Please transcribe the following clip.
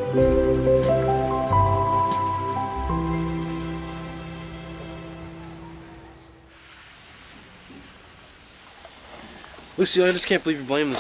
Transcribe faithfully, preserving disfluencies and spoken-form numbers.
Lucy, I just can't believe you're blaming this